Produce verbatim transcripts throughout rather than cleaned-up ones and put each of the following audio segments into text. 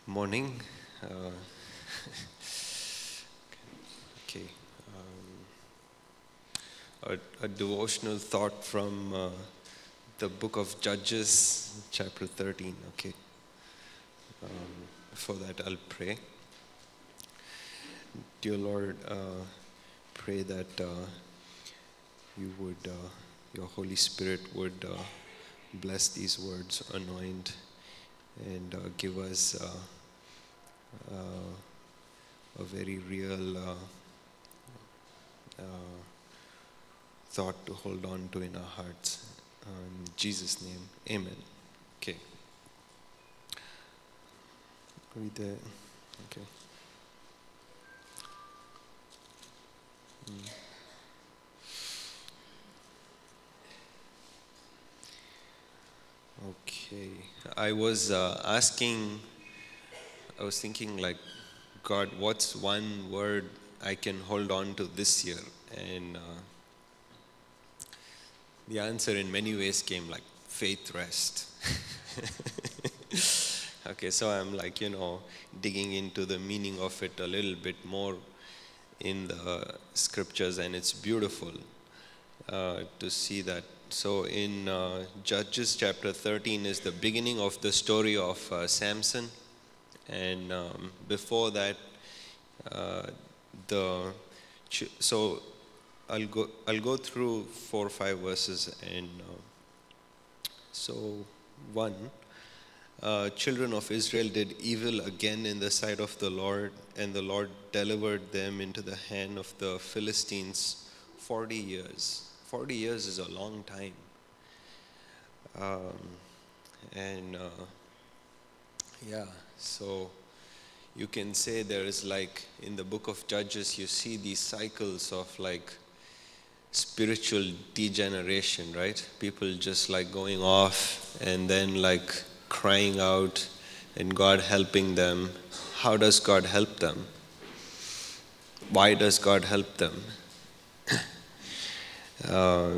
Morning. Uh, okay. Um, a, a devotional thought from uh, the book of Judges, chapter thirteen. Okay. Um, before that, I'll pray. Dear Lord, uh, pray that uh, you would, uh, your Holy Spirit would uh, bless these words, anoint, and uh, give us uh, uh, a very real uh, uh, thought to hold on to in our hearts. Uh, in Jesus' name, amen. Okay. Are we there? Okay. Mm. Okay. I was uh, asking, I was thinking like, God, what's one word I can hold on to this year? And uh, the answer in many ways came like faith rest. Okay, so I'm like, you know, digging into the meaning of it a little bit more in the scriptures, and it's beautiful uh, to see that. So in uh, Judges chapter thirteen is the beginning of the story of uh, Samson, and um, before that, uh, the ch- so I'll go I'll go through four or five verses, and uh, so one. Uh, children of Israel did evil again in the sight of the Lord, and the Lord delivered them into the hand of the Philistines forty years. Forty years is a long time. Um, and uh, yeah, so you can say there is like, in the book of Judges, you see these cycles of like spiritual degeneration, right? People just like going off and then like crying out and God helping them. How does God help them? Why does God help them? uh,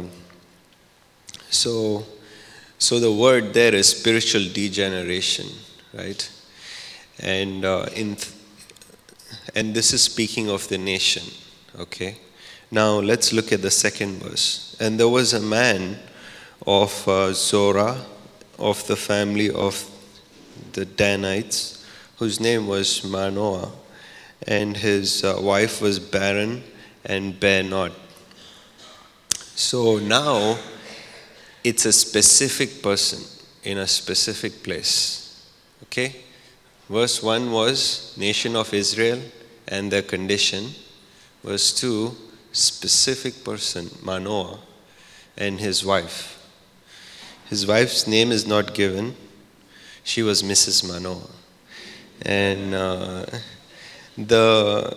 so, so the word there is spiritual degeneration, right? And uh, in th- and this is speaking of the nation, okay? Now let's look at the second verse. And there was a man of uh, Zorah, of the family of the Danites, whose name was Manoah, and his uh, wife was barren and bare not. So now it's a specific person in a specific place. Okay? Verse one was nation of Israel and their condition. Verse two, specific person, Manoah, and his wife. His wife's name is not given. She was Missus Manoah. And uh, the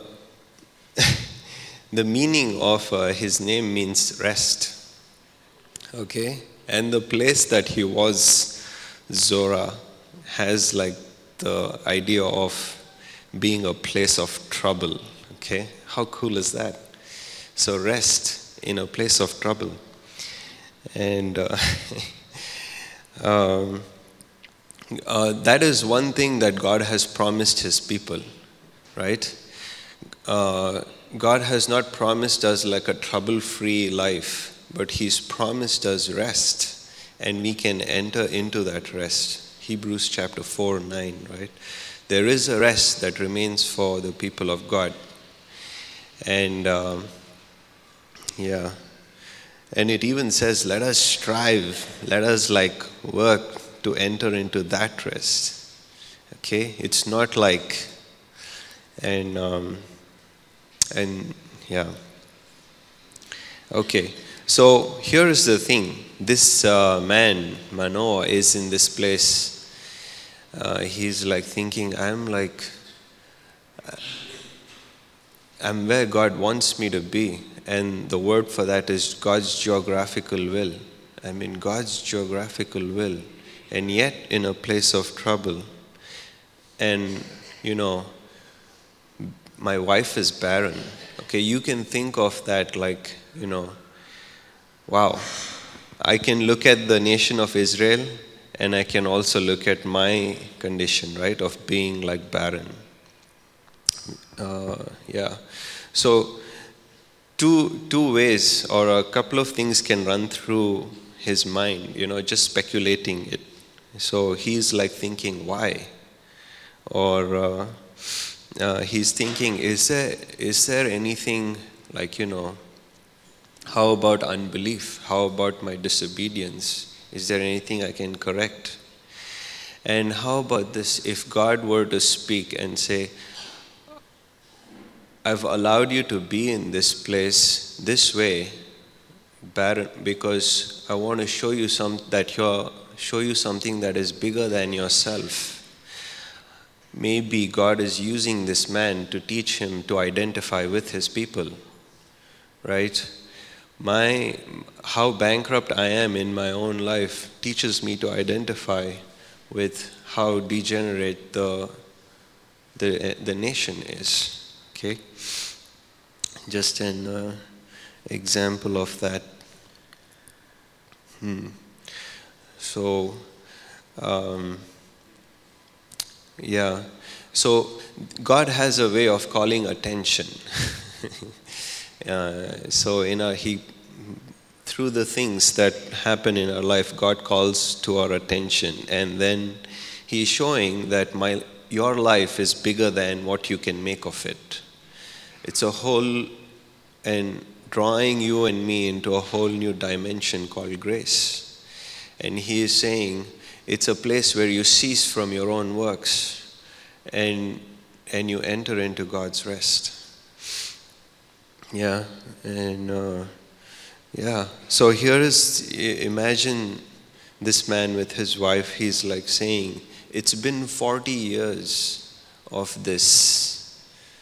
the meaning of uh, his name means rest. Okay? And the place that he was, Zorah, has like the idea of being a place of trouble. Okay? How cool is that? So rest in a place of trouble. And uh, um, uh, that is one thing that God has promised his people, right? Uh, God has not promised us like a trouble-free life, but he's promised us rest, and we can enter into that rest. Hebrews chapter four, nine, right? There is a rest that remains for the people of God. And um, yeah, and it even says, let us strive, let us like work to enter into that rest. Okay, it's not like, and um, and yeah. Okay, so here is the thing. This uh, man, Manoah, is in this place. Uh, he's like thinking, I'm like, I'm where God wants me to be. And the word for that is God's geographical will. I'm in God's geographical will. And yet in a place of trouble. And, you know, my wife is barren. Okay, you can think of that like, you know, wow. I can look at the nation of Israel And I can also look at my condition, right, of being like barren. Uh, yeah. So two two ways or a couple of things can run through his mind, you know, just speculating it. So he's like thinking, why? Or uh, uh, he's thinking, is there is there anything like, you know, how about unbelief? How about my disobedience? Is there anything I can correct? And how about this? If God were to speak and say, I've allowed you to be in this place this way, barren, because I want to show you some that you're show you something that is bigger than yourself. Maybe God is using this man to teach him to identify with his people, right? My how bankrupt I am in my own life teaches me to identify with how degenerate the the the nation is. Okay, just an uh, example of that. Hmm. So, um, yeah. So God has a way of calling attention. uh, so in our he through the things that happen in our life, God calls to our attention, and then He's showing that my your life is bigger than what you can make of it. It's a whole, and drawing you and me into a whole new dimension called grace. And He is saying it's a place where you cease from your own works and and you enter into God's rest. Yeah, and uh, yeah. So here is, imagine this man with his wife. He's like saying, it's been forty years of this.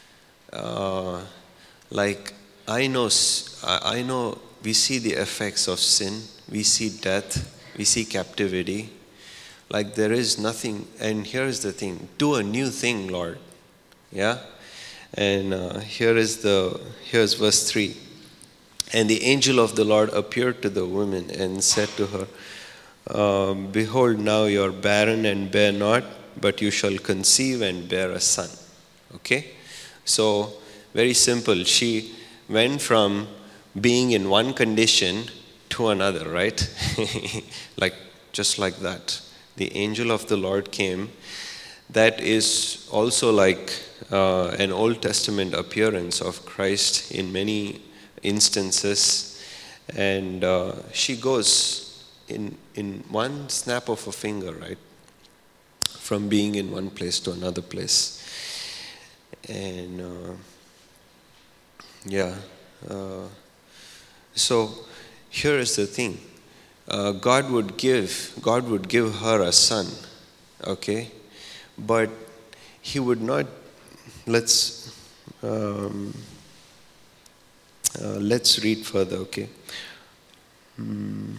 Uh, like I know, I know. We see the effects of sin. We see death. We see captivity. Like there is nothing. And here's the thing: do a new thing, Lord. Yeah. And uh, here is the here's verse three. And the angel of the Lord appeared to the woman and said to her, um, behold, now you are barren and bear not, but you shall conceive and bear a son. Okay? So, very simple. She went from being in one condition to another, right? Like, just like that. The angel of the Lord came. That is also like uh, an Old Testament appearance of Christ in many instances. And uh, she goes in, in one snap of a finger, right? From being in one place to another place. And uh, yeah. Uh, so here is the thing. Uh, God would give, God would give her a son, okay? But He would not, let's, um, uh, let's read further, okay? Mm.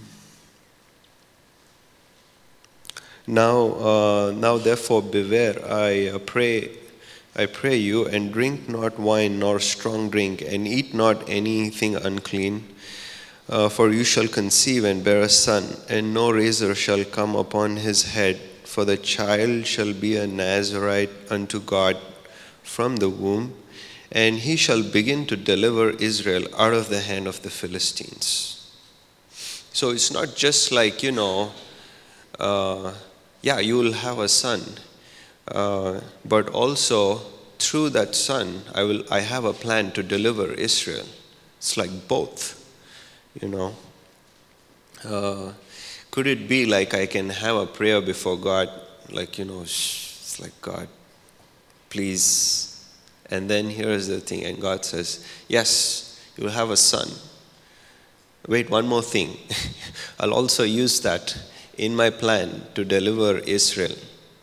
Now, uh, now therefore beware, I uh, pray, I pray you, and drink not wine nor strong drink, and eat not anything unclean. Uh, for you shall conceive and bear a son, and no razor shall come upon his head, for the child shall be a Nazarite unto God from the womb, and he shall begin to deliver Israel out of the hand of the Philistines. So it's not just like, you know, uh, yeah, you will have a son, uh, but also through that son, I will. I have a plan to deliver Israel. It's like both, you know. Uh, could it be like I can have a prayer before God, like, you know, it's like, God, please. And then here is the thing, and God says, yes, you will have a son. Wait, one more thing. I'll also use that in my plan to deliver Israel.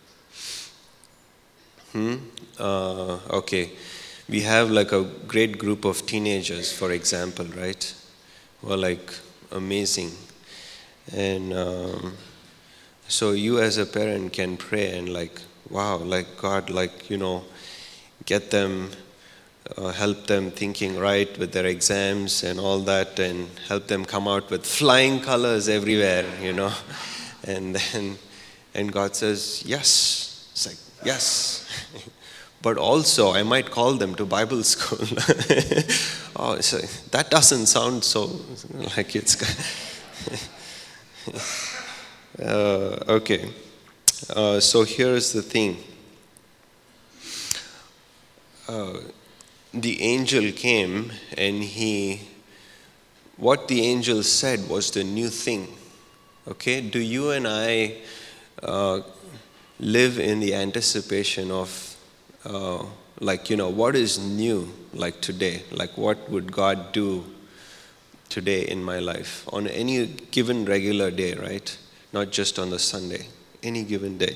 Hmm? Uh, okay. We have like a great group of teenagers, for example, right? Who are like amazing. And um, so you as a parent can pray and like, wow, like God, like, you know, get them, uh, help them thinking right with their exams and all that, and help them come out with flying colors everywhere, you know. And then And God says, yes. It's like, yes. But also, I might call them to Bible school. Oh, so that doesn't sound so like it's... uh, okay. Uh, so here's the thing. Uh, the angel came and he... What the angel said was the new thing. Okay? Do you and I uh, live in the anticipation of Uh, like, you know, what is new like today? Like, what would God do today in my life on any given regular day, right? Not just on the Sunday, any given day.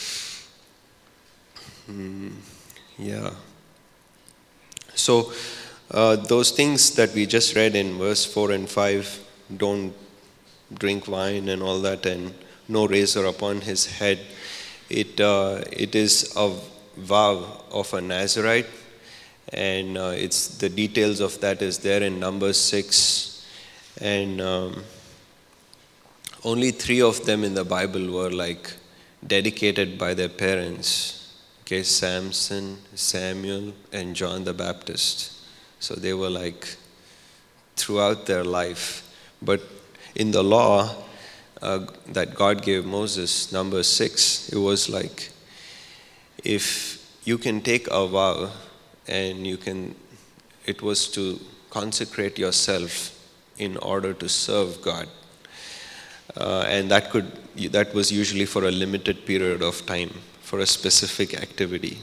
Mm, yeah. So, uh, those things that we just read in verse four and five, don't drink wine and all that, and no razor upon his head, it uh, it is a vow of a Nazirite, and uh, it's the details of that is there in Numbers six, and um, only three of them in the Bible were like dedicated by their parents. Okay, Samson, Samuel, and John the Baptist. So they were like throughout their life. But in the law uh, that God gave Moses, number six, it was like, if you can take a vow and you can, it was to consecrate yourself in order to serve God. Uh, and that could, that was usually for a limited period of time, for a specific activity.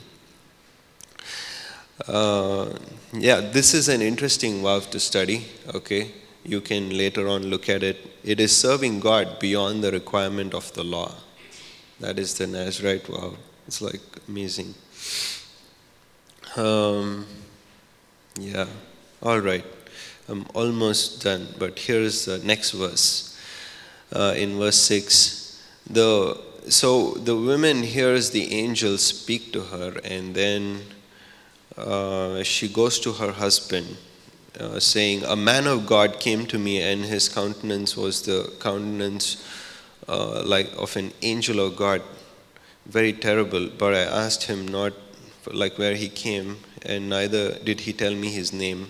Uh, yeah, this is an interesting vow to study, okay? You can later on look at it. It is serving God beyond the requirement of the law. That is the Nazirite vow. It's like amazing. Um, yeah, all right. I'm almost done, but here's the next verse. Uh, in verse six, the so the woman hears the angel speak to her, and then uh, she goes to her husband, uh, saying, "A man of God came to me, and his countenance was the countenance uh, like of an angel of God, very terrible. But I asked him not like where he came, and neither did he tell me his name."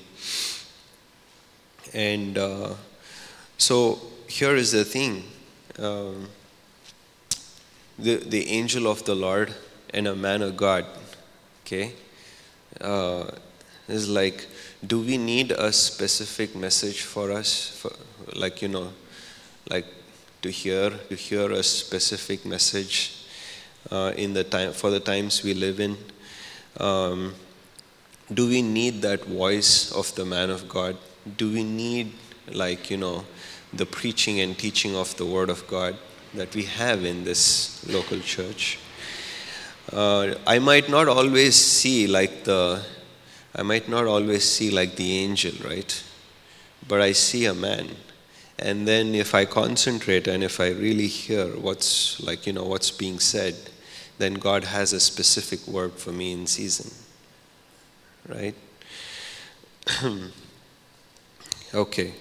And uh, so here is the thing. Um, the, the angel of the Lord and a man of God, okay, uh, is like, do we need a specific message for us? For, like, you know, like to hear, to hear a specific message uh, in the time, for the times we live in? Um, do we need that voice of the man of God? Do we need, like, you know, the preaching and teaching of the Word of God that we have in this local church? Uh, I might not always see like the, I might not always see like the angel, right? But I see a man. And then if I concentrate and if I really hear what's, like, you know, what's being said, then God has a specific word for me in season, right? Okay.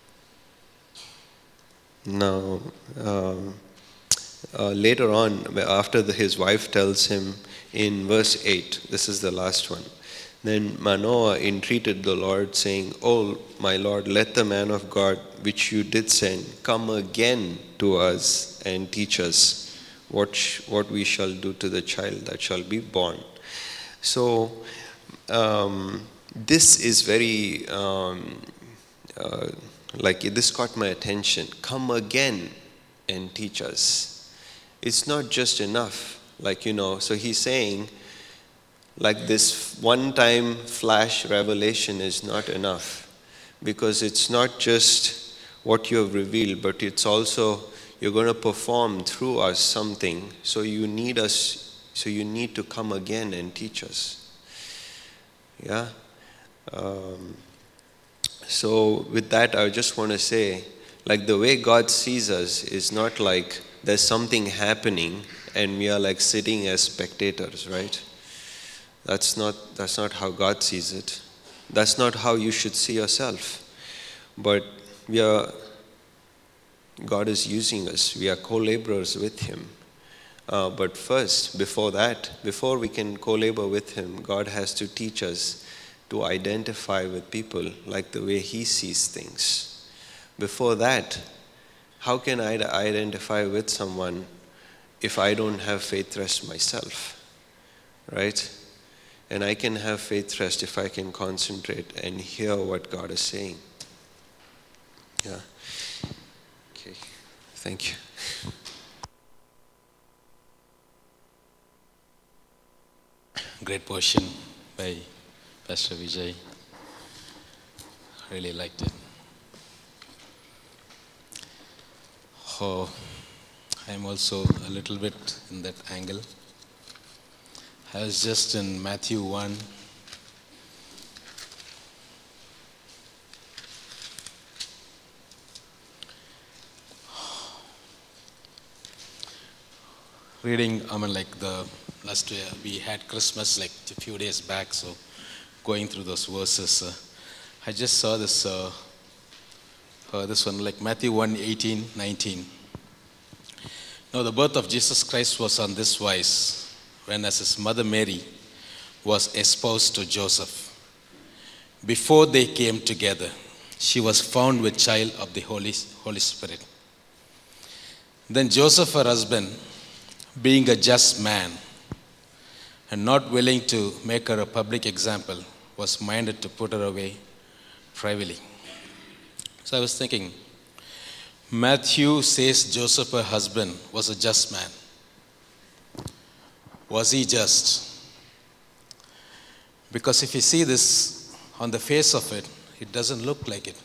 Now, um, uh, later on, after the, his wife tells him in verse eight, this is the last one. Then Manoah entreated the Lord, saying, "Oh, my Lord, let the man of God which you did send come again to us and teach us what sh- what we shall do to the child that shall be born." So, um, this is very... Um, Uh, like this caught my attention. Come again and teach us. It's not just enough, like, you know, so he's saying, like, this one-time flash revelation is not enough, because it's not just what you have revealed, but it's also, you're going to perform through us something, so you need us, so you need to come again and teach us. Yeah? Um, So with that, I just want to say, like, the way God sees us is not like there's something happening and we are like sitting as spectators, right? That's not, that's not how God sees it. That's not how you should see yourself. But we are, God is using us. We are co-laborers with Him. Uh, but first, before that, before we can co-labor with him, God has to teach us to identify with people like the way he sees things. Before that, how can I identify with someone if I don't have faith rest myself, right? And I can have faith rest if I can concentrate and hear what God is saying. Yeah. Okay. Thank you. Great portion by Pastor Vijay. Really liked it. Oh, I'm also a little bit in that angle. I was just in Matthew one. Reading, I mean, like the last year we had Christmas like a few days back, so going through those verses, uh, I just saw this, uh, uh, this one, like Matthew one, eighteen, nineteen. Now the birth of Jesus Christ was on this wise, when as his mother Mary was espoused to Joseph. Before they came together, she was found with child of the Holy, Holy Spirit. Then Joseph, her husband, being a just man and not willing to make her a public example, was minded to put her away privately. So I was thinking, Matthew says Joseph, her husband, was a just man. Was he just? Because if you see this on the face of it, it doesn't look like it.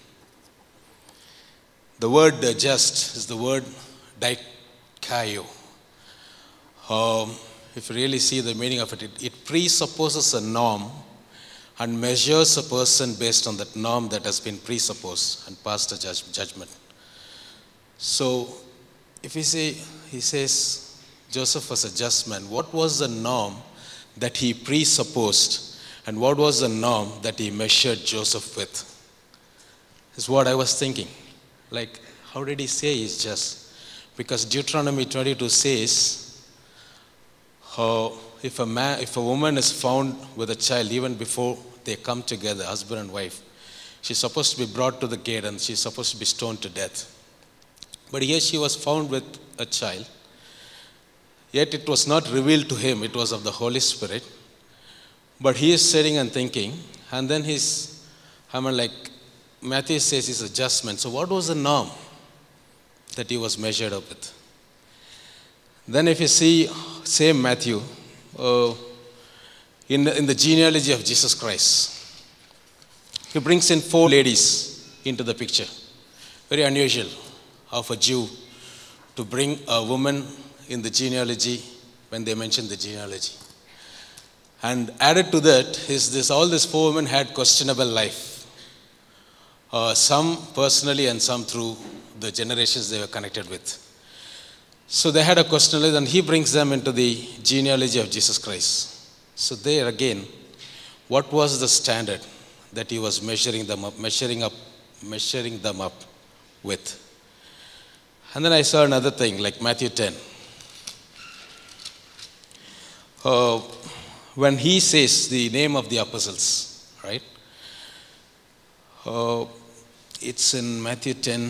The word just is the word dikaio. Um, if you really see the meaning of it, it, it presupposes a norm and measures a person based on that norm that has been presupposed and passed a judge, judgment. So, if you say, he says Joseph was a just man, what was the norm that he presupposed and what was the norm that he measured Joseph with? Is what I was thinking. Like, how did he say he's just? Because Deuteronomy twenty-two says, Uh, if a man, if a woman is found with a child even before they come together, husband and wife, she's supposed to be brought to the gate and she's supposed to be stoned to death. But here she was found with a child, yet it was not revealed to him, it was of the Holy Spirit. But he is sitting and thinking, and then he's, I mean, like Matthew says he's a just man. So what was the norm that he was measured up with? Then if you see same Matthew, uh, in, the, in the genealogy of Jesus Christ, he brings in four ladies into the picture. Very unusual of a Jew to bring a woman in the genealogy when they mention the genealogy. And added to that is this, all these four women had questionable life. Uh, some personally and some through the generations they were connected with. So they had a questionable, and he brings them into the genealogy of Jesus Christ. So there again, what was the standard that he was measuring them up, measuring up, measuring them up with? And then I saw another thing, like Matthew ten. Uh, when he says the name of the apostles, right? Uh, it's in Matthew ten.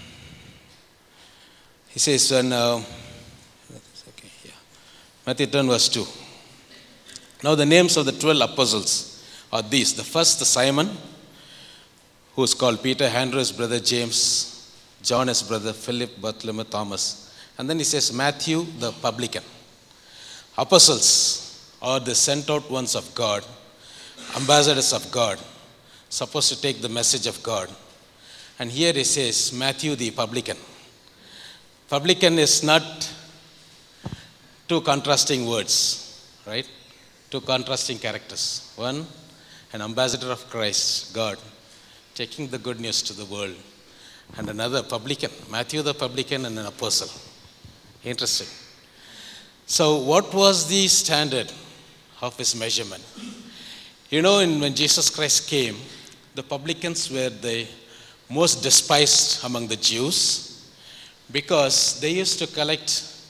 He says, when, uh, okay, yeah. Matthew ten, verse two. Now the names of the twelve apostles are these. The first, the Simon, who is called Peter, Andrew his brother James, John his brother Philip, Bartholomew, Thomas. And then he says Matthew the publican. Apostles are the sent out ones of God, ambassadors of God, supposed to take the message of God. And here he says Matthew the publican. Publican is not two contrasting words, right? Two contrasting characters. One, an ambassador of Christ, God, taking the good news to the world. And another, publican, Matthew the publican and an apostle. Interesting. So what was the standard of his measurement? You know, in, when Jesus Christ came, the publicans were the most despised among the Jews, because they used to collect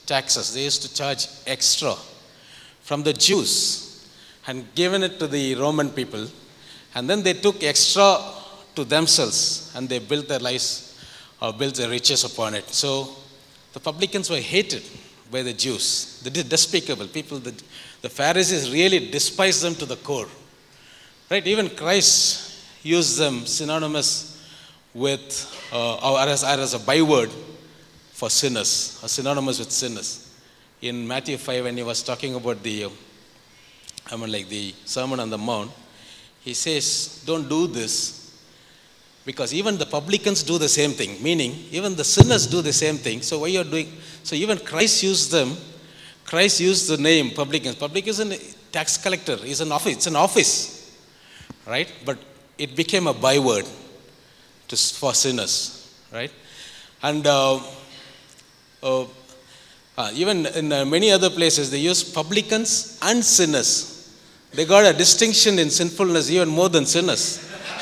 taxes. They used to charge extra from the Jews and given it to the Roman people. And then they took extra to themselves and they built their lives or built their riches upon it. So the publicans were hated by the Jews. They did despicable people. The, the Pharisees really despised them to the core. Right? Even Christ used them synonymous with, uh, or as, or as a byword for sinners, or synonymous with sinners. In Matthew five, when he was talking about the, uh, I mean, like the Sermon on the Mount, he says, don't do this, because even the publicans do the same thing, meaning even the sinners do the same thing. So why you're doing, so even Christ used them, Christ used the name publicans. Publican is a tax collector, is an office, it's an office, right? But it became a byword to, for sinners, right? And uh, uh, uh, even in uh, many other places, they use publicans and sinners. They got a distinction in sinfulness even more than sinners.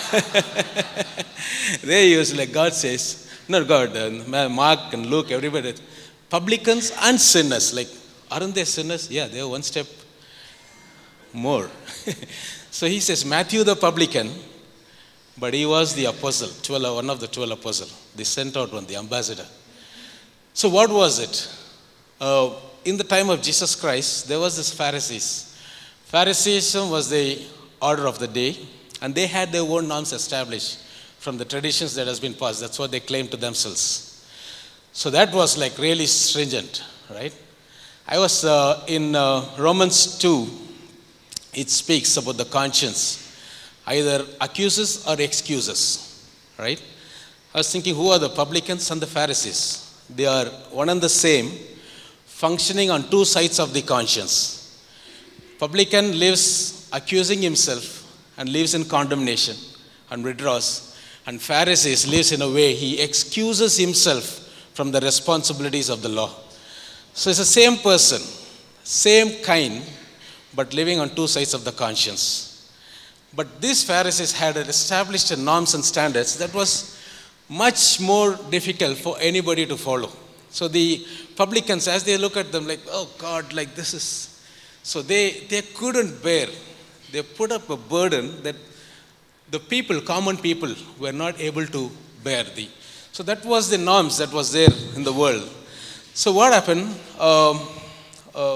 They use, like God says, not God, uh, Mark and Luke, everybody, publicans and sinners. Like, aren't they sinners? Yeah, they're one step more. So he says, Matthew the publican, but he was the apostle, twelve, one of the twelve apostles, the sent out one, the ambassador. So what was it? Uh, in the time of Jesus Christ, there was this Pharisees. Phariseeism was the order of the day, and they had their own norms established from the traditions that has been passed. That's what they claimed to themselves. So that was like really stringent, right? I was uh, in uh, Romans two, it speaks about the conscience, either accuses or excuses, right? I was thinking, who are the publicans and the Pharisees? They are one and the same, functioning on two sides of the conscience. Publican lives accusing himself and lives in condemnation and withdraws. And Pharisees lives in a way he excuses himself from the responsibilities of the law. So it's the same person, same kind, but living on two sides of the conscience. But these Pharisees had established norms and standards that was much more difficult for anybody to follow. So the publicans, as they look at them like, oh God, like this is, so they, they couldn't bear. They put up a burden that the people, common people, were not able to bear. The, so that was the norms that was there in the world. So what happened? Um, uh,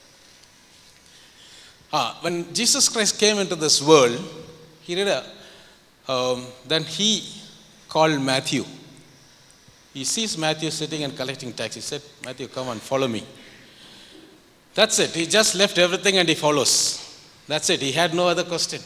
ah, when Jesus Christ came into this world, he did a, um, then he called Matthew. He sees Matthew sitting and collecting tax. He said, Matthew, come on, follow me. That's it. He just left everything and he follows. That's it. He had no other question.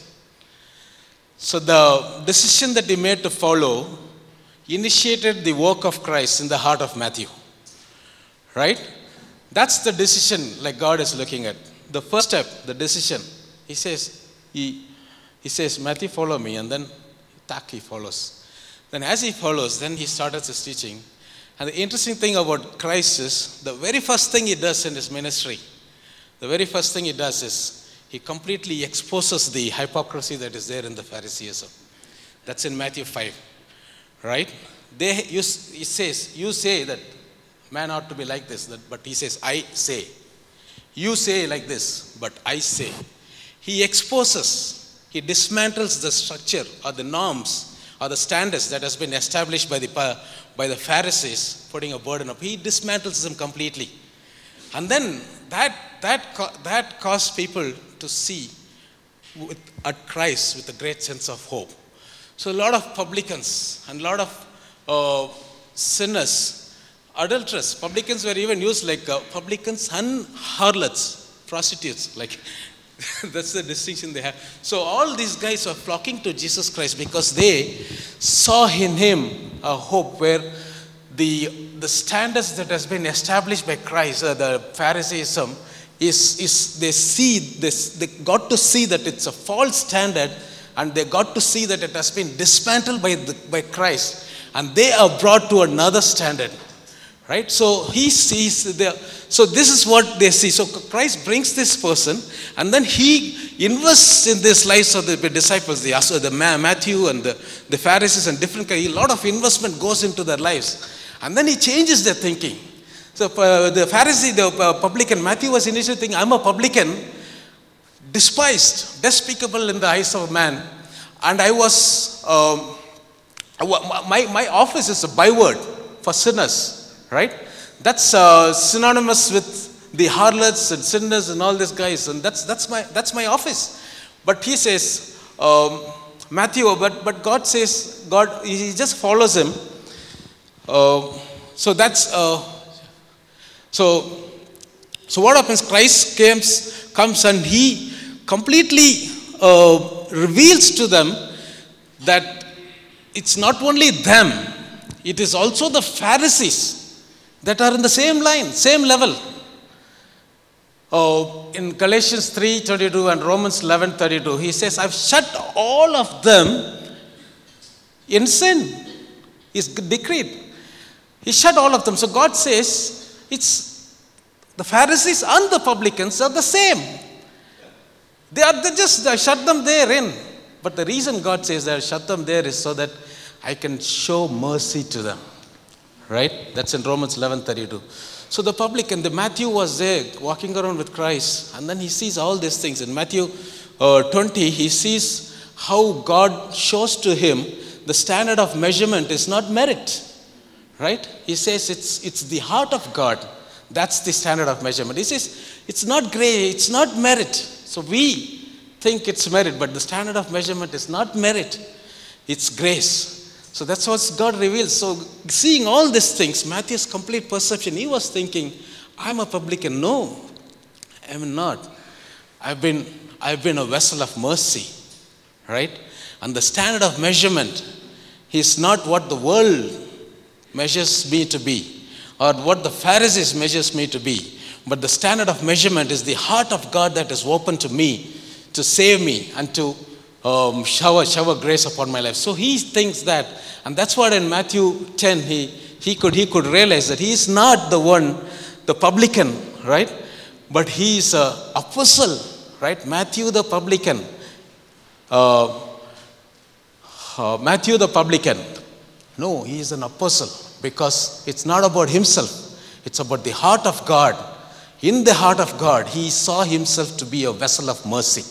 So the decision that he made to follow initiated the work of Christ in the heart of Matthew. Right? That's the decision like God is looking at. The first step, the decision. He says, he, he says, Matthew, follow me. And then tack, he follows. Then as he follows, then he started his teaching. And the interesting thing about Christ is, the very first thing he does in his ministry, the very first thing he does is, he completely exposes the hypocrisy that is there in the Phariseeism. That's in Matthew five, right? They, you, he says, you say that man ought to be like this, but he says, I say. You say like this, but I say. He exposes, he dismantles the structure or the norms or the standards that has been established by the, by the Pharisees, putting a burden up. He dismantles them completely. And then that, that, that caused people to see with, at Christ with a great sense of hope. So a lot of publicans and a lot of uh, sinners, adulterers, publicans were even used like uh, publicans and harlots, prostitutes, like that's the distinction they have. So all these guys are flocking to Jesus Christ because they saw in him a hope where the, the standards that has been established by Christ, uh, the Phariseeism, Is, is they see this, they got to see that it's a false standard, and they got to see that it has been dismantled by, the, by Christ, and they are brought to another standard, right? So he sees, the, so this is what they see. So Christ brings this person, and then he invests in this lives of the disciples, the, the Matthew and the, the Pharisees and different, a lot of investment goes into their lives, and then he changes their thinking. So uh, the Pharisee, the uh, publican, Matthew was initially thinking, I'm a publican, despised, despicable in the eyes of man. And I was, um, my, my office is a byword for sinners, right? That's uh, synonymous with the harlots and sinners and all these guys. And that's, that's, my, that's my office. But he says, um, Matthew, but, but God says, God, he just follows him. Uh, so that's, uh, so, so what happens? Christ comes, comes and he completely uh, reveals to them that it's not only them, it is also the Pharisees that are in the same line, same level. Oh, in Galatians three twenty-two and Romans eleven thirty-two, he says, I've shut all of them in sin. He's decreed. He shut all of them. So God says, it's the Pharisees and the publicans are the same. They are they just I shut them there in. But the reason God says that I shut them there is so that I can show mercy to them. Right? That's in Romans eleven thirty-two. So the publican, the Matthew was there walking around with Christ, and then he sees all these things. In Matthew uh, twenty, he sees how God shows to him the standard of measurement is not merit. Right? He says it's, it's the heart of God. That's the standard of measurement. He says it's not grace, it's not merit. So we think it's merit, but the standard of measurement is not merit, it's grace. So that's what God reveals. So seeing all these things, Matthew's complete perception, he was thinking, I'm a publican. No, I'm not. I've been, I've been a vessel of mercy, right? And the standard of measurement is not what the world measures me to be or what the Pharisees measures me to be. But the standard of measurement is the heart of God that is open to me to save me and to Um, shower, shower grace upon my life. So he thinks that, and that's what in Matthew ten he he could he could realize that he is not the one, the publican, right? But he is a apostle, right? Matthew the publican, uh, uh, Matthew the publican. No, he is an apostle because it's not about himself; it's about the heart of God. In the heart of God, he saw himself to be a vessel of mercy.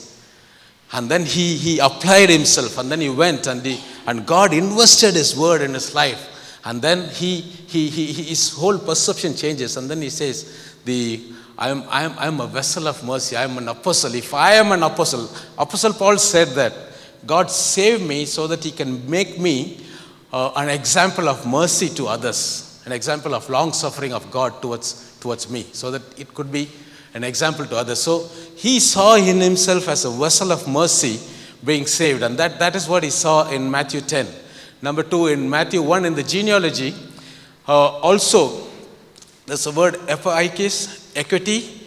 And then he, he applied himself, and then he went, and, he, and God invested his word in his life. And then he, he, he, his whole perception changes. And then he says, the, I'm, I'm, I'm a vessel of mercy. I'm an apostle. If I am an apostle, Apostle Paul said that God saved me so that he can make me uh, an example of mercy to others, an example of long suffering of God towards, towards me, so that it could be an example to others. So he saw in himself as a vessel of mercy being saved. And that, that is what he saw in Matthew ten. Number two, in Matthew one, in the genealogy, uh, also there's a word epaikis, equity.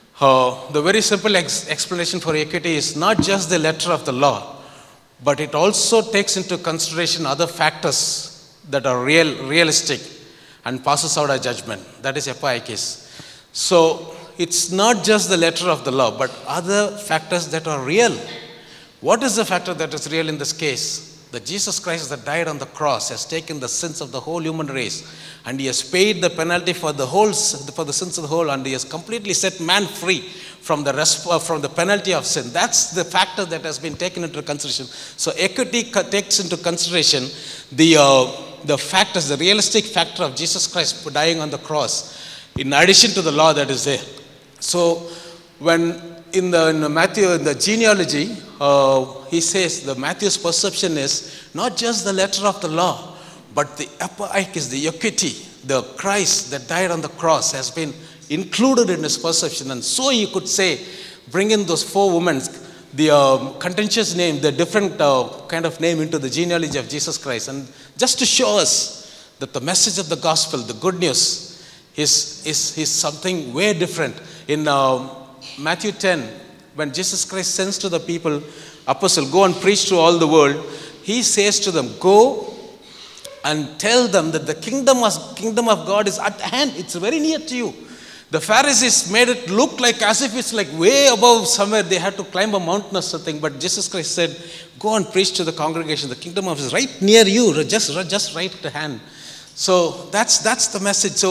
Uh, the very simple ex- explanation for equity is not just the letter of the law, but it also takes into consideration other factors that are real, realistic and passes out a judgment. That is epaikis. So it's not just the letter of the law, but other factors that are real. What is the factor that is real in this case? That Jesus Christ that died on the cross has taken the sins of the whole human race, and he has paid the penalty for the whole, for the sins of the whole, and he has completely set man free from the rest, from the penalty of sin. That's the factor that has been taken into consideration. So equity takes into consideration the uh, the factors, the realistic factor of Jesus Christ dying on the cross, in addition to the law that is there. So when in the, in the Matthew, in the genealogy, uh, he says the Matthew's perception is not just the letter of the law, but the epaikis, the equity, the Christ that died on the cross has been included in his perception. And so he could say, bring in those four women, the uh, contentious name, the different uh, kind of name into the genealogy of Jesus Christ. And just to show us that the message of the gospel, the good news, is, is, is something way different. In uh, Matthew ten, when Jesus Christ sends to the people, apostle, go and preach to all the world, he says to them, go and tell them that the kingdom of, kingdom of God is at hand. It's very near to you. The Pharisees made it look like as if it's like way above somewhere. They had to climb a mountain or something. But Jesus Christ said, go and preach to the congregation. The kingdom of God is right near you, just, just right at hand. So that's, that's the message. So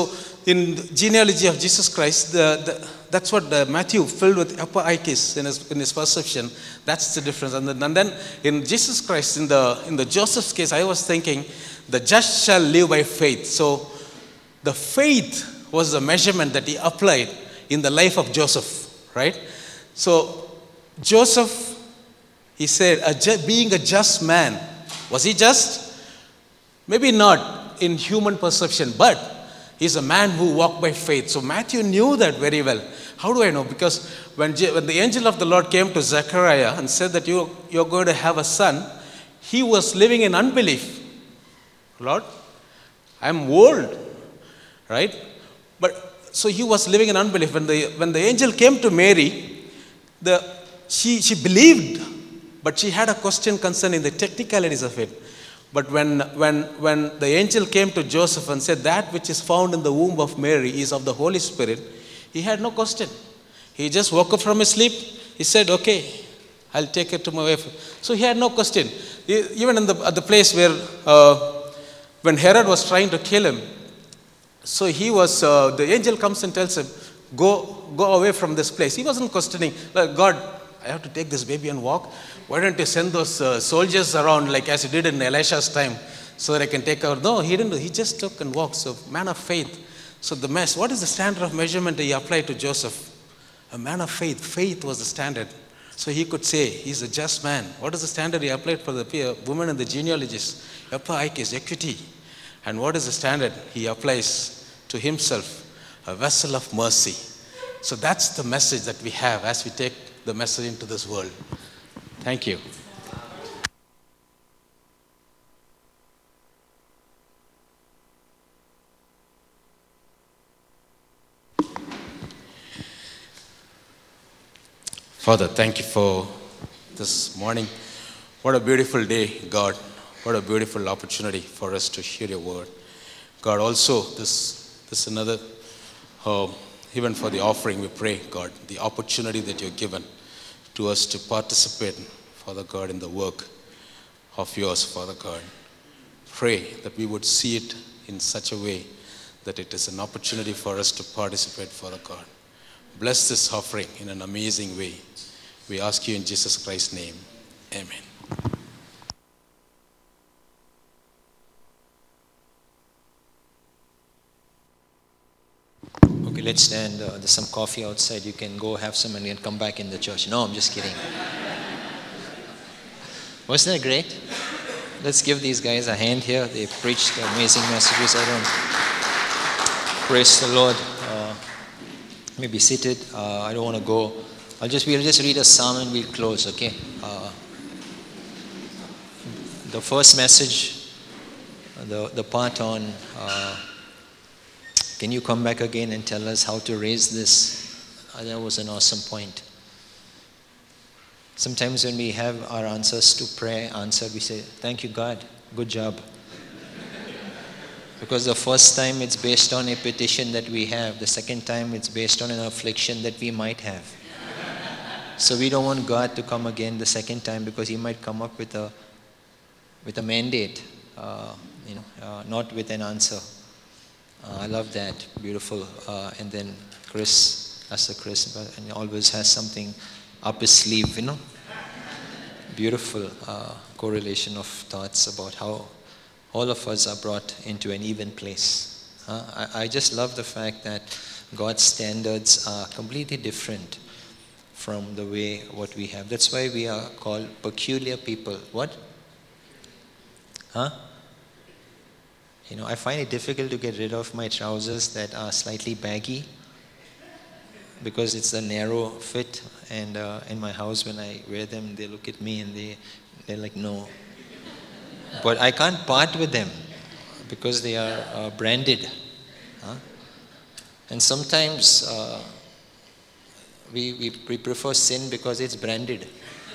in the genealogy of Jesus Christ, the, the, that's what the Matthew filled with apoikis in his, in his perception. That's the difference. And then, and then in Jesus Christ, in the, in the Joseph's case, I was thinking, the just shall live by faith. So the faith was the measurement that he applied in the life of Joseph, right? So Joseph, he said, a ju- being a just man, was he just? Maybe not in human perception, but he's a man who walked by faith. So Matthew knew that very well. How do I know? Because when, Je- when the angel of the Lord came to Zechariah and said that you, you're going to have a son, he was living in unbelief. Lord, I'm old, right? But so he was living in unbelief. When the, when the angel came to Mary, the, she, she believed, but she had a question concerning the technicalities of it. But when, when, when the angel came to Joseph and said, that which is found in the womb of Mary is of the Holy Spirit, he had no question. He just woke up from his sleep. He said, okay, I'll take it to my wife. So he had no question. He, even in the, at the place where, uh, when Herod was trying to kill him, so he was, uh, the angel comes and tells him, go, go away from this place. He wasn't questioning, like, God, I have to take this baby and walk. Why don't you send those uh, soldiers around like as you did in Elisha's time so that I can take out? No, he didn't do. He just took and walked. So man of faith. So the mess, what is the standard of measurement that he applied to Joseph? A man of faith. Faith was the standard. So he could say he's a just man. What is the standard he applied for the woman and the genealogists? Epaikis, equity. And what is the standard he applies to himself? A vessel of mercy. So that's the message that we have as we take the message into this world. Thank you. Father, thank you for this morning. What a beautiful day, God. What a beautiful opportunity for us to hear your word. God, also this, this another, uh, even for the offering, we pray, God, the opportunity that you've given to us to participate, Father God, in the work of yours, Father God. Pray that we would see it in such a way that it is an opportunity for us to participate, Father God. Bless this offering in an amazing way. We ask you in Jesus Christ's name. Amen. Okay, let's stand. Uh, there's some coffee outside. You can go have some and then come back in the church. No, I'm just kidding. Wasn't that great? Let's give these guys a hand here. They preached amazing messages. I don't. Praise the Lord. Uh, may be seated. Uh, I don't want to go. I'll just we'll just read a psalm and we'll close. Okay. Uh, the first message, the the part on. Uh, Can you come back again and tell us how to raise this? Uh, that was an awesome point. Sometimes when we have our answers to prayer answered, we say, thank you, God. Good job. Because the first time it's based on a petition that we have. The second time it's based on an affliction that we might have. So we don't want God to come again the second time because he might come up with a with a mandate, uh, you know, uh, not with an answer. Uh, I love that. Beautiful. Uh, and then Chris, Pastor Chris, and always has something up his sleeve, you know. Beautiful uh, correlation of thoughts about how all of us are brought into an even place. Uh, I, I just love the fact that God's standards are completely different from the way what we have. That's why we are called peculiar people. What? Huh? You know, I find it difficult to get rid of my trousers that are slightly baggy because it's a narrow fit, and uh, in my house when I wear them, they look at me and they, they're like, no. But I can't part with them because they are uh, branded. Huh? And sometimes uh, we, we, we prefer sin because it's branded.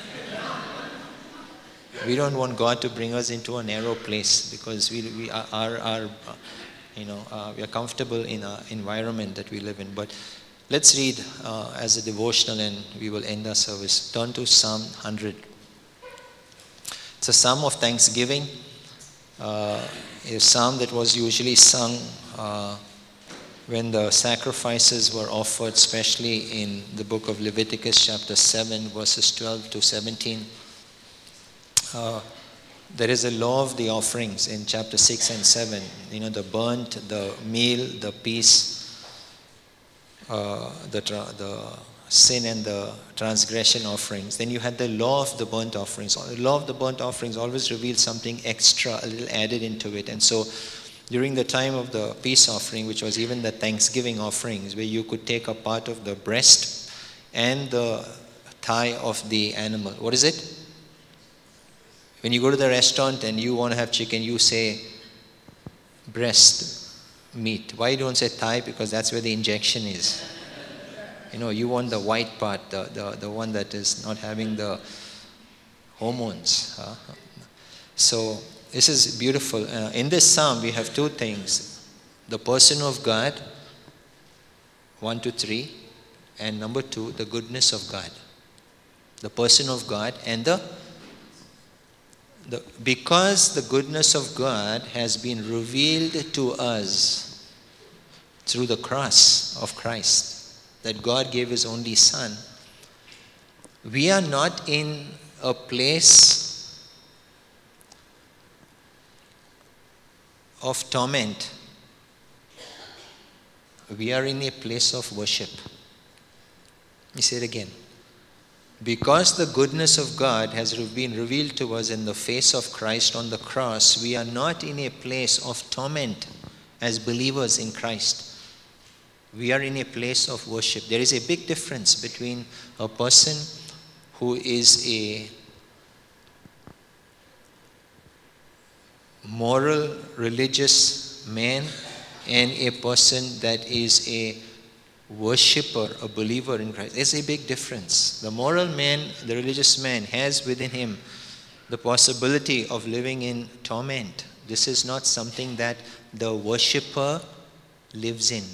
We don't want God to bring us into a narrow place because we, we are, are, are you know, uh, we are comfortable in an environment that we live in. But let's read uh, as a devotional and we will end our service. Turn to Psalm one hundred. It's a psalm of thanksgiving. Uh, a psalm that was usually sung uh, when the sacrifices were offered, especially in the book of Leviticus chapter seven, verses twelve to seventeen, uh, there is a law of the offerings in chapter six and seven. You know, the burnt, the meal, the peace, uh, the, tra- the sin and the transgression offerings. Then you had the law of the burnt offerings. The law of the burnt offerings always revealed something extra, a little added into it. And so during the time of the peace offering, which was even the thanksgiving offerings, where you could take a part of the breast and the thigh of the animal. What is it? When you go to the restaurant and you want to have chicken, you say breast meat. Why you don't say thigh? Because that's where the injection is. You know, you want the white part, the, the, the one that is not having the hormones. Huh? So this is beautiful. Uh, in this psalm, we have two things. The person of God, one to three, and number two, the goodness of God. The person of God and the The, because the goodness of God has been revealed to us through the cross of Christ, that God gave His only Son, we are not in a place of torment. We are in a place of worship. Let me say it again. Because the goodness of God has been revealed to us in the face of Christ on the cross, we are not in a place of torment as believers in Christ. We are in a place of worship. There is a big difference between a person who is a moral, religious man and a person that is a worshipper, a believer in Christ. There's a big difference. The moral man, the religious man, has within him the possibility of living in torment. This is not something that the worshipper lives in.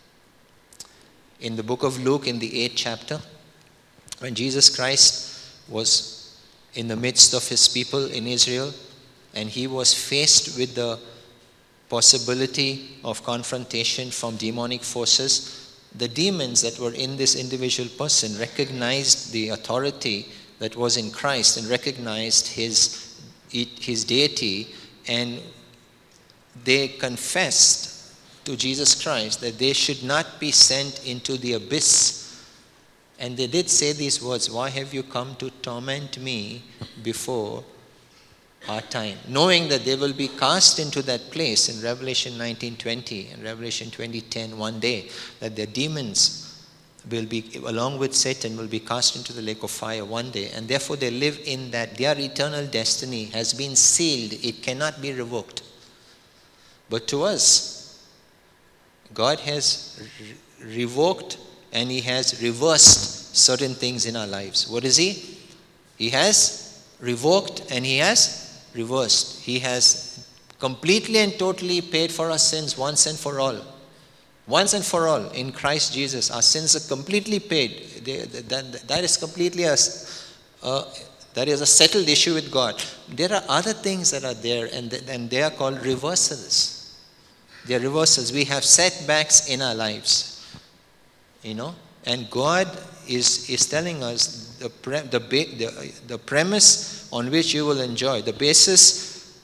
In the book of Luke, in the eighth chapter, when Jesus Christ was in the midst of His people in Israel, and He was faced with the possibility of confrontation from demonic forces, the demons that were in this individual person recognized the authority that was in Christ and recognized his, his deity, and they confessed to Jesus Christ that they should not be sent into the abyss. And they did say these words, "Why have you come to torment me before our time?" Knowing that they will be cast into that place in Revelation nineteen twenty and Revelation twenty ten one day, that the demons will be, along with Satan, will be cast into the lake of fire one day, and therefore they live in that. Their eternal destiny has been sealed. It cannot be revoked. But to us, God has re- revoked and He has reversed certain things in our lives. What is He? He has revoked and He has reversed. He has completely and totally paid for our sins once and for all. Once and for all in Christ Jesus. Our sins are completely paid. They, that, that is completely a, uh, that is a settled issue with God. There are other things that are there, and, and they are called reversals. They are reversals. We have setbacks in our lives. You know, and God is, is telling us the, pre, the, the, the premise on which you will enjoy, the basis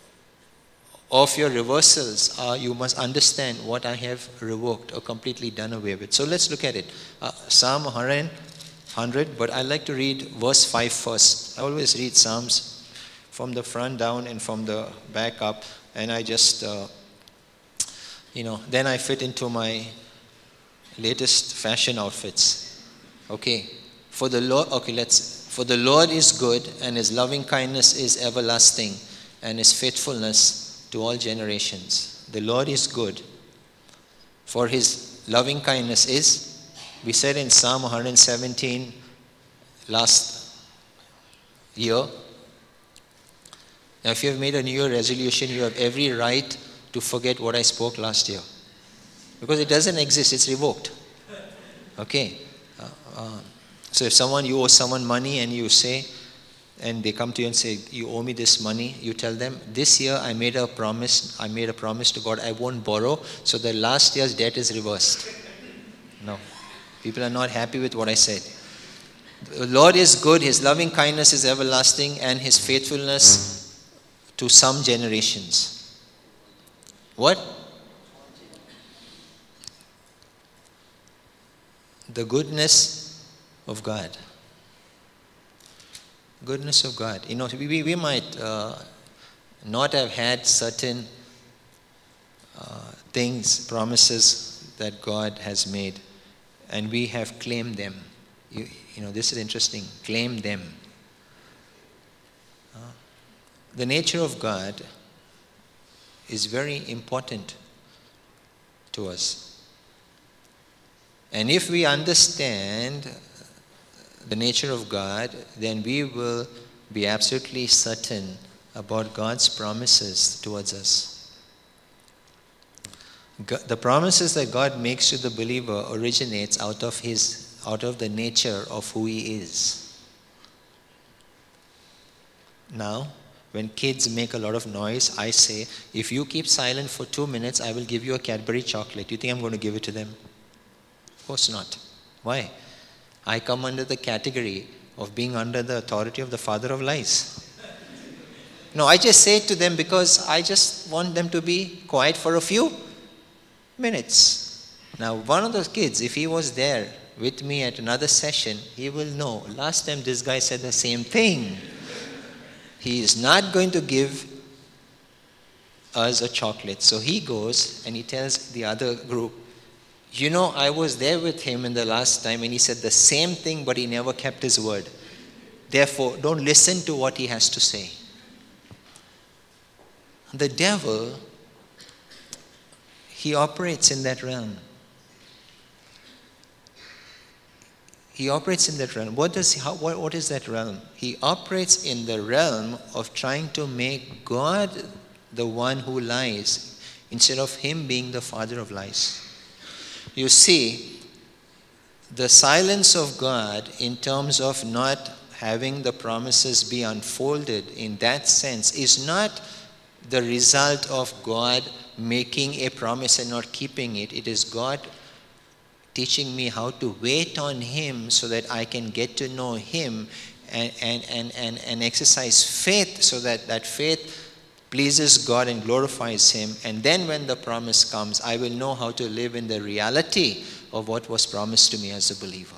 of your reversals are, you must understand what I have revoked or completely done away with. So let's look at it. Uh, Psalm one hundred, but I like to read verse five first. I always read Psalms from the front down and from the back up, and I just, uh, you know, then I fit into my latest fashion outfits. Okay, for the Lord, okay, let's, for the Lord is good, and His loving kindness is everlasting, and His faithfulness to all generations. The Lord is good, for His loving kindness is, we said in Psalm one seventeen last year. Now if you have made a New Year resolution, you have every right to forget what I spoke last year, because it doesn't exist, it's revoked. Okay. Uh, uh, so if someone, you owe someone money and you say, and they come to you and say, you owe me this money, you tell them, this year I made a promise, I made a promise to God, I won't borrow, so the last year's debt is reversed. No. People are not happy with what I said. The Lord is good, His loving kindness is everlasting, and His faithfulness to some generations. What? The goodness of God. Goodness of God. You know, we, we might uh, not have had certain uh, things, promises that God has made, and we have claimed them. You, you know, this is interesting. Claim them. Uh, the nature of God is very important to us. And if we understand the nature of God, then we will be absolutely certain about God's promises towards us. God, the promises that God makes to the believer originates out of his, out of the nature of who He is. Now, when kids make a lot of noise, I say, if you keep silent for two minutes, I will give you a Cadbury chocolate. You think I'm going to give it to them? Of course not. Why? I come under the category of being under the authority of the father of lies. No, I just say it to them because I just want them to be quiet for a few minutes. Now, one of those kids, if he was there with me at another session, he will know. Last time this guy said the same thing. He is not going to give us a chocolate. So he goes and he tells the other group, you know, I was there with him in the last time and he said the same thing, but he never kept his word. Therefore, don't listen to what he has to say. The devil, he operates in that realm. He operates in that realm. What does he, how, what, what is that realm? He operates in the realm of trying to make God the one who lies instead of Him being the father of lies. You see, the silence of God in terms of not having the promises be unfolded in that sense is not the result of God making a promise and not keeping it. It is God teaching me how to wait on Him so that I can get to know Him and, and, and, and, and exercise faith so that that faith pleases God and glorifies Him. And then when the promise comes, I will know how to live in the reality of what was promised to me as a believer.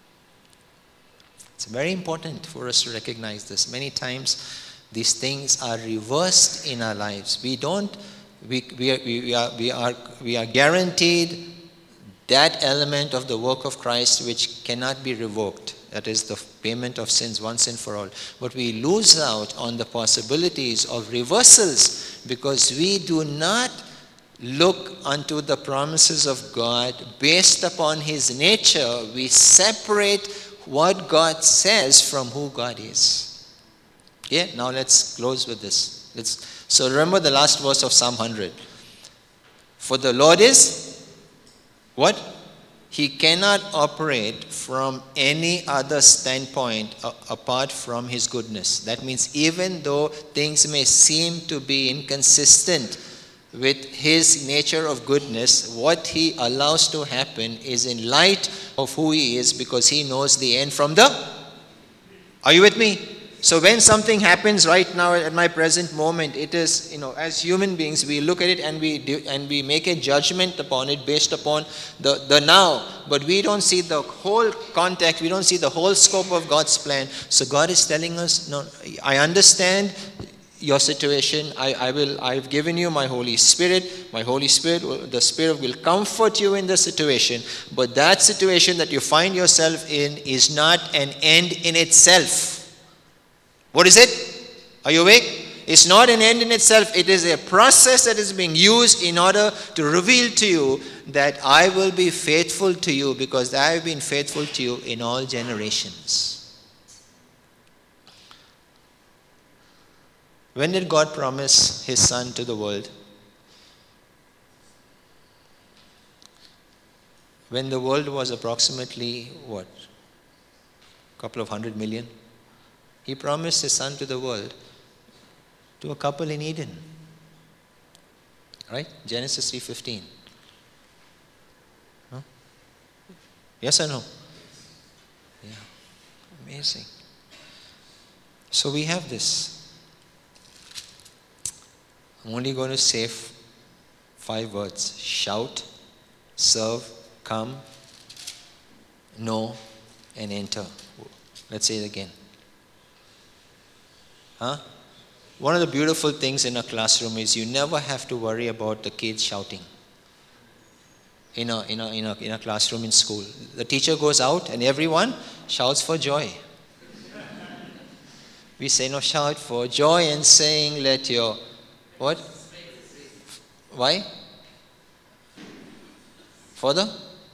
It's very important for us to recognize this. Many times these things are reversed in our lives. We don't, we, we, are, we, are, we, are, we are guaranteed that element of the work of Christ which cannot be revoked. That is the payment of sins once and for all. But we lose out on the possibilities of reversals because we do not look unto the promises of God based upon His nature. We separate what God says from who God is. Okay, now let's close with this. Let's, so remember the last verse of Psalm one hundred. For the Lord is what? He cannot operate from any other standpoint uh, apart from His goodness. That means even though things may seem to be inconsistent with His nature of goodness, what He allows to happen is in light of who He is because He knows the end from the... Are you with me? So when something happens right now at my present moment, it is, you know, as human beings, we look at it and we do, and we make a judgment upon it based upon the, the now. But we don't see the whole context, we don't see the whole scope of God's plan. So God is telling us, no, I understand your situation. I, I will, I've given you my Holy Spirit. My Holy Spirit, will, the Spirit will comfort you in the situation. But that situation that you find yourself in is not an end in itself. What is it? Are you awake? It's not an end in itself. It is a process that is being used in order to reveal to you that I will be faithful to you because I have been faithful to you in all generations. When did God promise His Son to the world? When the world was approximately, what? A couple of hundred million? He promised his son to the world, to a couple in Eden. Right? Genesis three fifteen. Huh? Yes or no? Yeah. Amazing. So we have this. I'm only going to say f- five words. Shout, serve, come, know, and enter. Let's say it again. Huh? One of the beautiful things in a classroom is you never have to worry about the kids shouting. In a, in a, in a, in a classroom in school. The teacher goes out and everyone shouts for joy. We say, no, shout for joy and saying, let your, what? Why? For the?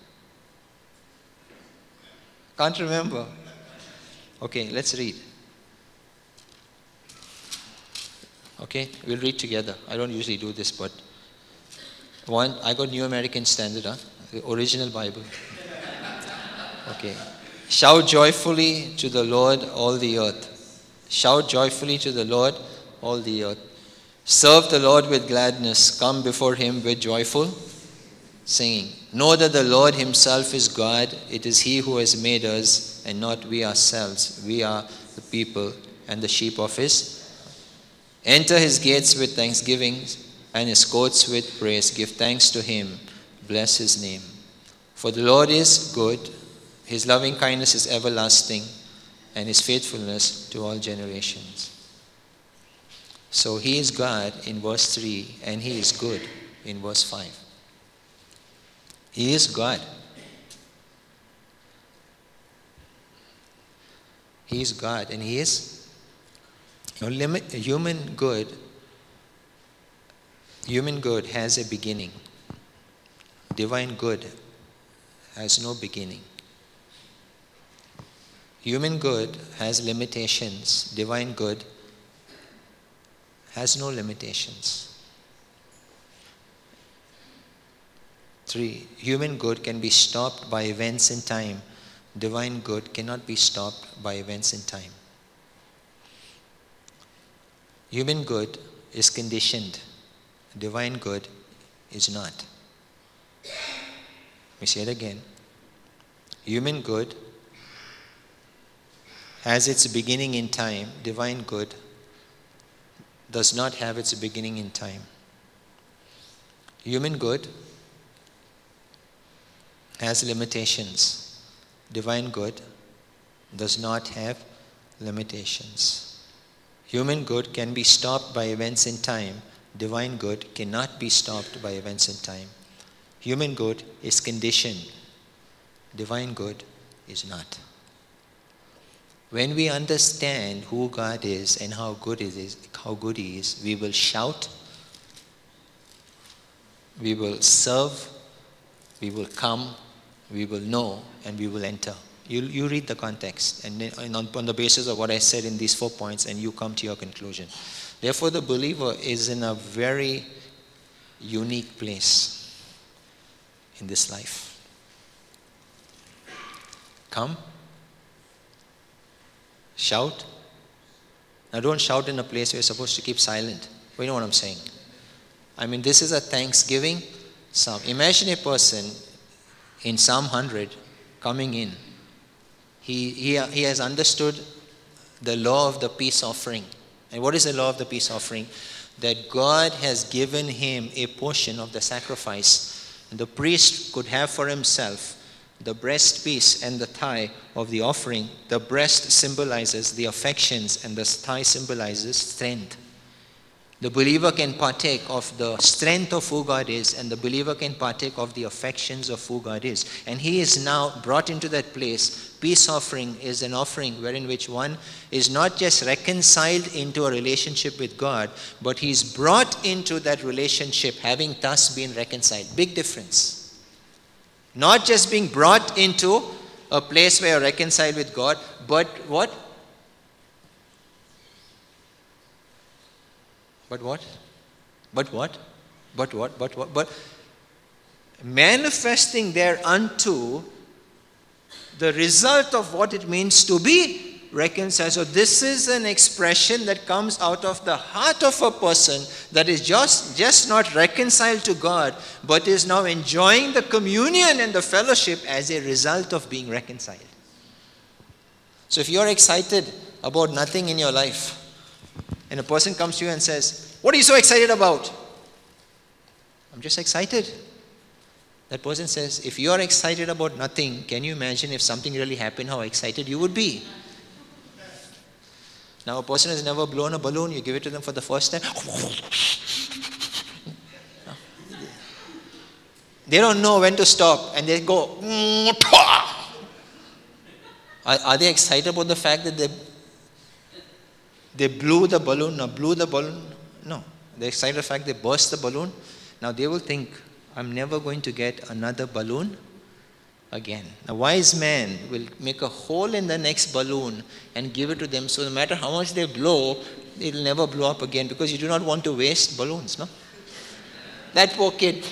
Can't remember. Okay, let's read. Okay, we'll read together. I don't usually do this, but one, I got New American Standard, huh? The original Bible. Okay. Shout joyfully to the Lord, all the earth. Shout joyfully to the Lord, all the earth. Serve the Lord with gladness. Come before him with joyful singing. Know that the Lord himself is God. It is he who has made us and not we ourselves. We are the people and the sheep of his. Enter his gates with thanksgiving and his courts with praise. Give thanks to him. Bless his name. For the Lord is good. His loving kindness is everlasting, and his faithfulness to all generations. So he is God in verse three, and he is good in verse five. He is God. He is God, and he is no limit. Human good. Human good has a beginning. Divine good has no beginning. Human good has limitations. Divine good has no limitations. Three, human good can be stopped by events in time. Divine good cannot be stopped by events in time. Human good is conditioned. Divine good is not. Let me say it again. Human good has its beginning in time. Divine good does not have its beginning in time. Human good has limitations. Divine good does not have limitations. Human good can be stopped by events in time. Divine good cannot be stopped by events in time. Human good is conditioned. Divine good is not. When we understand who God is and how good it is, how good he is, we will shout, we will serve, we will come, we will know, and we will enter. You, you read the context, and, then, and on, on the basis of what I said in these four points, and you come to your conclusion. Therefore, the believer is in a very unique place in this life. Come. Shout. Now don't shout in a place where you're supposed to keep silent. But you know what I'm saying? I mean, this is a Thanksgiving psalm. Imagine a person in Psalm one hundred coming in. He, he, he has understood the law of the peace offering. And what is the law of the peace offering? That God has given him a portion of the sacrifice. And the priest could have for himself the breast piece and the thigh of the offering. The breast symbolizes the affections and the thigh symbolizes strength. The believer can partake of the strength of who God is, and the believer can partake of the affections of who God is. And he is now brought into that place. Peace offering is an offering wherein which one is not just reconciled into a relationship with God, but he is brought into that relationship having thus been reconciled. Big difference. Not just being brought into a place where you're reconciled with God, but what? But what? But what? But what? But what? But manifesting thereunto the result of what it means to be reconciled. So this is an expression that comes out of the heart of a person that is just, just not reconciled to God, but is now enjoying the communion and the fellowship as a result of being reconciled. So if you're excited about nothing in your life, and a person comes to you and says, "What are you so excited about?" "I'm just excited." That person says, "If you're excited about nothing, can you imagine if something really happened, how excited you would be?" Now a person has never blown a balloon, you give it to them for the first time. They don't know when to stop, and they go. Are, are they excited about the fact that they they blew the balloon? No, blew the balloon? No. They're excited about the fact they burst the balloon. Now they will think, "I'm never going to get another balloon again." A wise man will make a hole in the next balloon and give it to them, so no matter how much they blow, it'll never blow up again, because you do not want to waste balloons, no? That poor kid,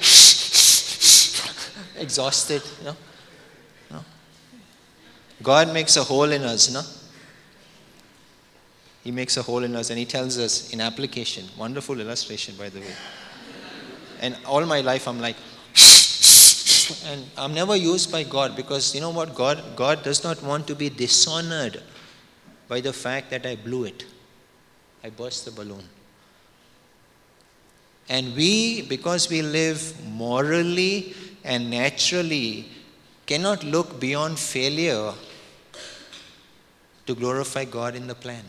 exhausted, no? No. God makes a hole in us, no? He makes a hole in us, and He tells us in application. Wonderful illustration, by the way. And all my life I'm like, and I'm never used by God, because you know what? God, God does not want to be dishonored by the fact that I blew it. I burst the balloon. And we, because we live morally and naturally, cannot look beyond failure to glorify God in the plan.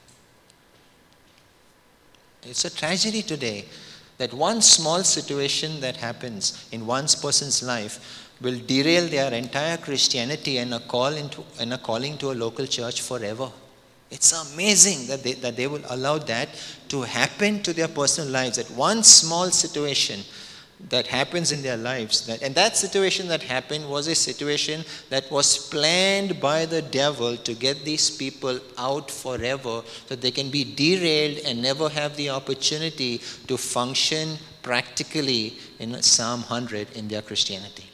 It's a tragedy today that one small situation that happens in one person's life will derail their entire Christianity and a call into and a calling to a local church forever. It's amazing that they, that they will allow that to happen to their personal lives. That one small situation that happens in their lives, that, and that situation that happened was a situation that was planned by the devil to get these people out forever, so they can be derailed and never have the opportunity to function practically in Psalm one hundred in their Christianity.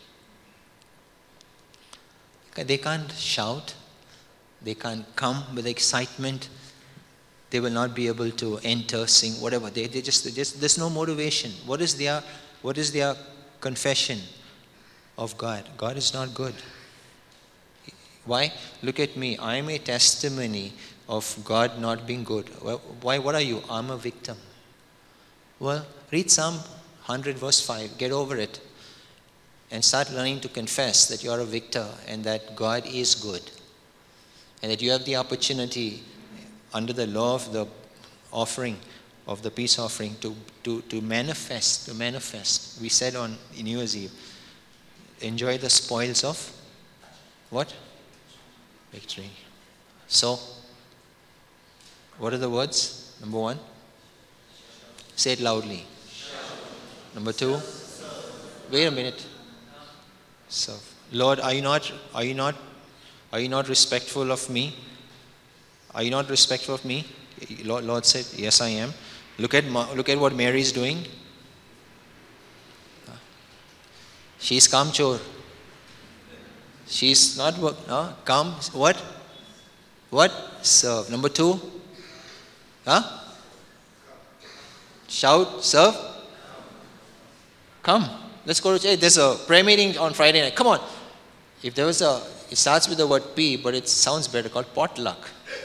They can't shout, they can't come with excitement, they will not be able to enter, sing, whatever. They, they just, they just there's no motivation. What is their What is their confession of God? God is not good. Why? Look at me. I am a testimony of God not being good. Why? What are you? I'm a victim. Well, read Psalm one hundred verse five. Get over it. And start learning to confess that you are a victor and that God is good. And that you have the opportunity under the law of the offering, of the peace offering, to, to, to manifest, to manifest. We said on New Year's Eve, enjoy the spoils of what? Victory. So, what are the words? Number one, say it loudly. Number two, wait a minute. Serve. Lord, are you not, are you not, are you not respectful of me? Are you not respectful of me? Lord, Lord said, yes, I am. Look at look at what Mary is doing. She's come chore. She's not work. No, come what? What? Serve. Number two. Huh? Shout. Serve. Come. Let's go to church. There's a prayer meeting on Friday night. Come on. If there was a, it starts with the word P, but it sounds better, called potluck.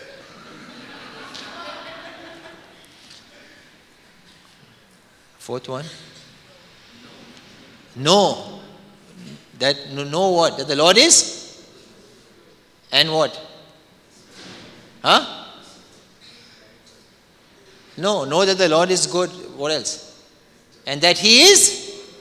Fourth one. No. That no, no what? That the Lord is? And what? Huh? No. Know that the Lord is good. What else? And that He is?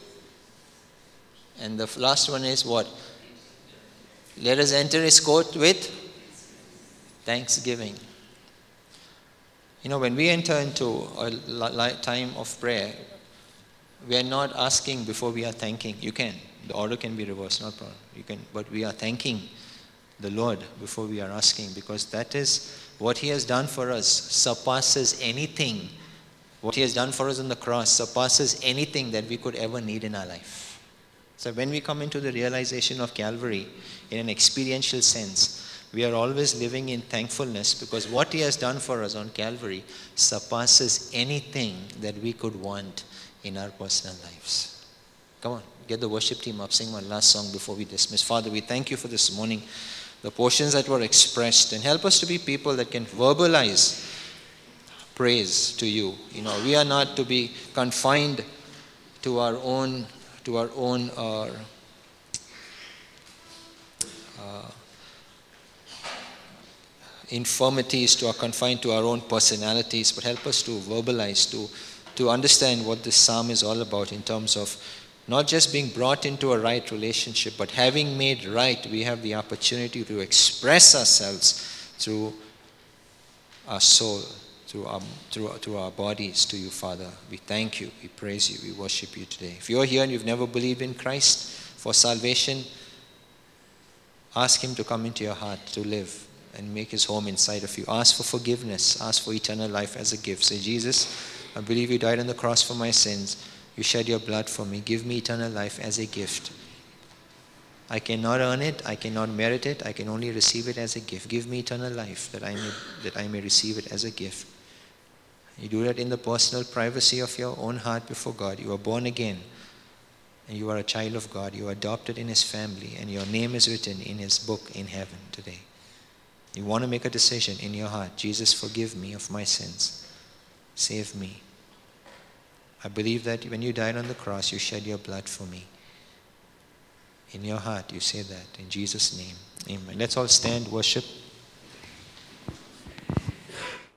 And the last one is what? Let us enter His court with thanksgiving. You know, when we enter into a time of prayer, we are not asking before we are thanking. You can. The order can be reversed, no problem. You can, but we are thanking the Lord before we are asking, because that is what He has done for us surpasses anything. What He has done for us on the cross surpasses anything that we could ever need in our life. So when we come into the realization of Calvary in an experiential sense, We are always living in thankfulness because what He has done for us on Calvary surpasses anything that we could want in our personal lives. Come on, get the worship team up, sing one last song before we dismiss. Father, we thank you for this morning, the portions that were expressed, and help us to be people that can verbalize praise to you. You know, we are not to be confined to our own, to our own uh, uh, infirmities, to are confined to our own personalities, but help us to verbalize, to to understand what this psalm is all about in terms of not just being brought into a right relationship, but having made right, we have the opportunity to express ourselves through our soul, through our, through, through our bodies to you, Father. We thank you, we praise you, we worship you today. If you're here and you've never believed in Christ for salvation, ask Him to come into your heart to live and make His home inside of you. Ask for forgiveness, ask for eternal life as a gift. Say, Jesus, I believe you died on the cross for my sins. You shed your blood for me. Give me eternal life as a gift. I cannot earn it. I cannot merit it. I can only receive it as a gift. Give me eternal life that I may, that I may receive it as a gift. You do that in the personal privacy of your own heart before God. You are born again and you are a child of God. You are adopted in His family and your name is written in His book in heaven today. You want to make a decision in your heart. Jesus, forgive me of my sins. Save me. I believe that when you died on the cross, you shed your blood for me. In your heart, you say that. In Jesus' name, amen. Let's all stand, worship.